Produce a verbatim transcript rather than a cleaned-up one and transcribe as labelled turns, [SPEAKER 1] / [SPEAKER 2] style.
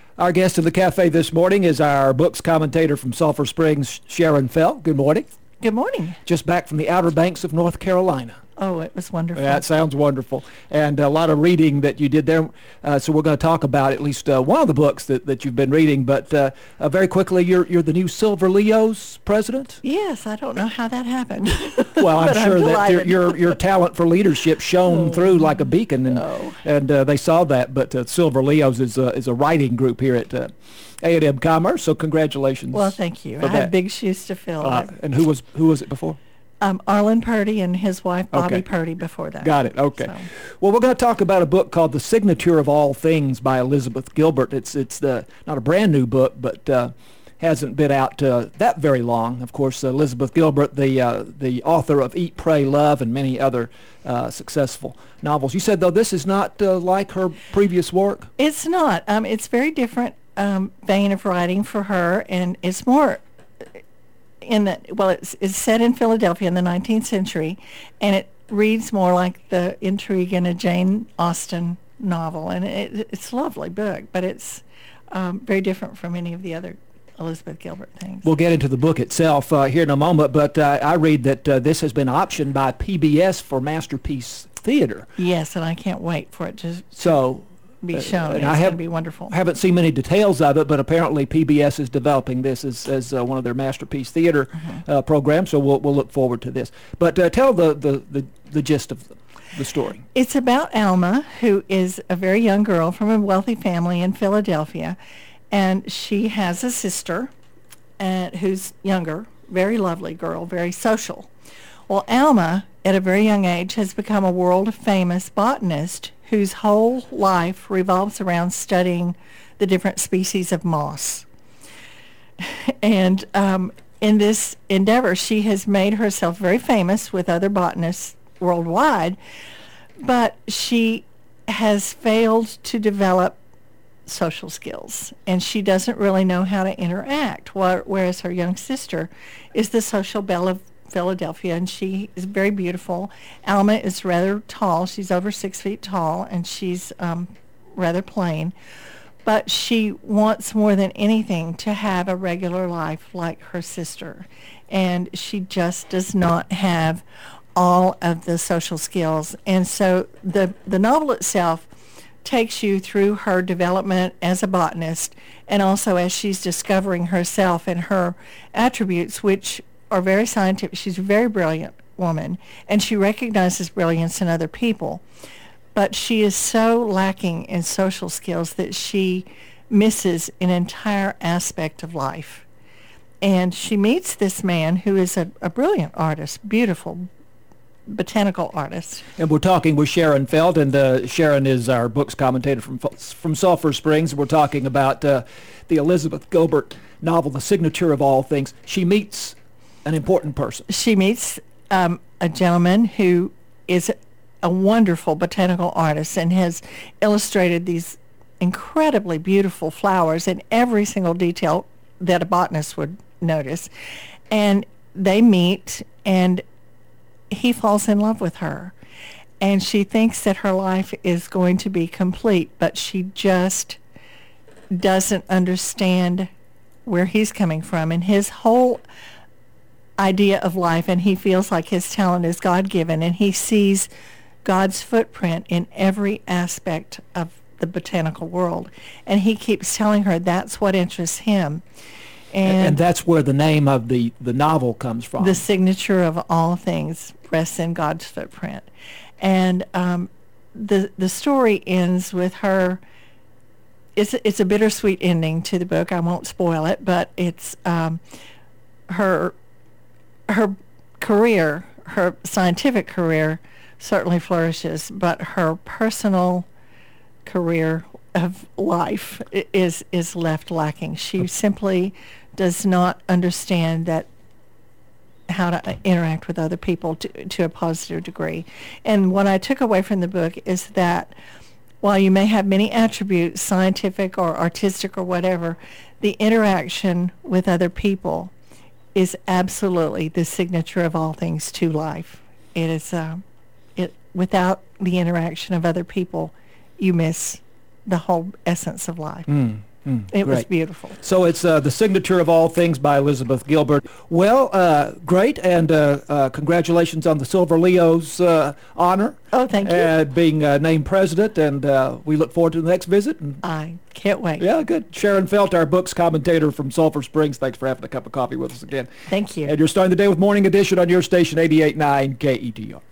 [SPEAKER 1] Our guest in the cafe this morning is our books commentator from Sulphur Springs, Sharon Fell. Good morning.
[SPEAKER 2] Good morning.
[SPEAKER 1] Just back from the Outer Banks of North Carolina.
[SPEAKER 2] Oh, it was wonderful.
[SPEAKER 1] That sounds wonderful. And a lot of reading that you did there. Uh, so we're going to talk about at least uh, one of the books that, that you've been reading. But uh, uh, very quickly, you're you're the new Silver Leos president?
[SPEAKER 2] Yes, I don't know how that happened.
[SPEAKER 1] Well, I'm sure
[SPEAKER 2] I'm
[SPEAKER 1] that your, your your talent for leadership shone
[SPEAKER 2] oh,
[SPEAKER 1] through like a beacon, and
[SPEAKER 2] no.
[SPEAKER 1] and uh, they saw that. But uh, Silver Leos is a, is a writing group here at uh, A and M Commerce. So congratulations.
[SPEAKER 2] Well, thank you. I
[SPEAKER 1] that.
[SPEAKER 2] have big shoes to fill.
[SPEAKER 1] Uh, and who was who was it before?
[SPEAKER 2] Um, Arlen Purdy and his wife, Bobby
[SPEAKER 1] Okay.
[SPEAKER 2] Purdy, before that.
[SPEAKER 1] Got it. Okay.
[SPEAKER 2] So.
[SPEAKER 1] Well, we're going to talk about a book called The Signature of All Things by Elizabeth Gilbert. It's it's the not a brand new book, but uh, hasn't been out uh, that very long. Of course, Elizabeth Gilbert, the uh, the author of Eat, Pray, Love, and many other uh, successful novels. You said, though, this is not uh, like her previous work?
[SPEAKER 2] It's not. Um, it's very different um, vein of writing for her, and it's more in the, well, it's, it's set in Philadelphia in the nineteenth century, and it reads more like the intrigue in a Jane Austen novel, and it, it's a lovely book, but it's um, very different from any of the other Elizabeth Gilbert things.
[SPEAKER 1] We'll get into the book itself uh, here in a moment, but uh, I read that uh, this has been optioned by P B S for Masterpiece Theater.
[SPEAKER 2] Yes, and I can't wait for it to
[SPEAKER 1] So
[SPEAKER 2] be shown.
[SPEAKER 1] Uh,
[SPEAKER 2] it's
[SPEAKER 1] I
[SPEAKER 2] going
[SPEAKER 1] have-
[SPEAKER 2] to be wonderful.
[SPEAKER 1] I haven't seen many details of it, but apparently P B S is developing this as, as uh, one of their Masterpiece Theater
[SPEAKER 2] Mm-hmm.
[SPEAKER 1] uh, programs, so we'll we'll look forward to this. But uh, tell the, the, the, the gist of the, the story.
[SPEAKER 2] It's about Alma, who is a very young girl from a wealthy family in Philadelphia, and she has a sister uh, who's younger, very lovely girl, very social. Well, Alma, at a very young age, has become a world-famous botanist whose whole life revolves around studying the different species of moss. And um, in this endeavor, she has made herself very famous with other botanists worldwide, but she has failed to develop social skills, and she doesn't really know how to interact, wh- whereas her young sister is the social belle of Philadelphia, and she is very beautiful. Alma is rather tall. She's over six feet tall, and she's um, rather plain. But she wants more than anything to have a regular life like her sister. And she just does not have all of the social skills. And so the, the novel itself takes you through her development as a botanist, and also as she's discovering herself and her attributes, which are very scientific. She's a very brilliant woman, and she recognizes brilliance in other people. But she is so lacking in social skills that she misses an entire aspect of life. And she meets this man who is a, a brilliant artist, beautiful botanical artist.
[SPEAKER 1] And we're talking with Sharon Felt, and uh, Sharon is our books commentator from from Sulphur Springs. We're talking about uh, the Elizabeth Gilbert novel, The Signature of All Things. She meets an important person.
[SPEAKER 2] She meets um, a gentleman who is a wonderful botanical artist and has illustrated these incredibly beautiful flowers in every single detail that a botanist would notice. And they meet, and he falls in love with her. And she thinks that her life is going to be complete, but she just doesn't understand where he's coming from and his whole idea of life, and he feels like his talent is God-given, and he sees God's footprint in every aspect of the botanical world. And he keeps telling her that's what interests him.
[SPEAKER 1] And,
[SPEAKER 2] And,
[SPEAKER 1] and that's where the name of the, the novel comes from.
[SPEAKER 2] the signature of all things rests in God's footprint. And um, the the story ends with her. It's it's a bittersweet ending to the book. I won't spoil it, but it's um, her her career, her scientific career, certainly flourishes, but her personal career of life i- is is left lacking. She simply does not understand that how to uh, interact with other people to, to a positive degree. And what I took away from the book is that while you may have many attributes, scientific or artistic or whatever, the interaction with other people is absolutely the signature of all things to life. It is, uh, it without the interaction of other people, you miss the whole essence of life.
[SPEAKER 1] Mm. Mm,
[SPEAKER 2] it was
[SPEAKER 1] great.
[SPEAKER 2] beautiful.
[SPEAKER 1] So it's uh, The Signature of All Things by Elizabeth Gilbert. Well, uh, great, and uh, uh, congratulations on the Silver Leo's uh, honor.
[SPEAKER 2] Oh, thank you.
[SPEAKER 1] Uh, being uh, named president, and uh, we look forward to the next visit. And,
[SPEAKER 2] I can't wait.
[SPEAKER 1] yeah, good. Sharon Felt, our books commentator from Sulphur Springs, thanks for having a cup of coffee with us again.
[SPEAKER 2] Thank you.
[SPEAKER 1] And you're starting the day with Morning Edition on your station, eighty-eight point nine K E T R.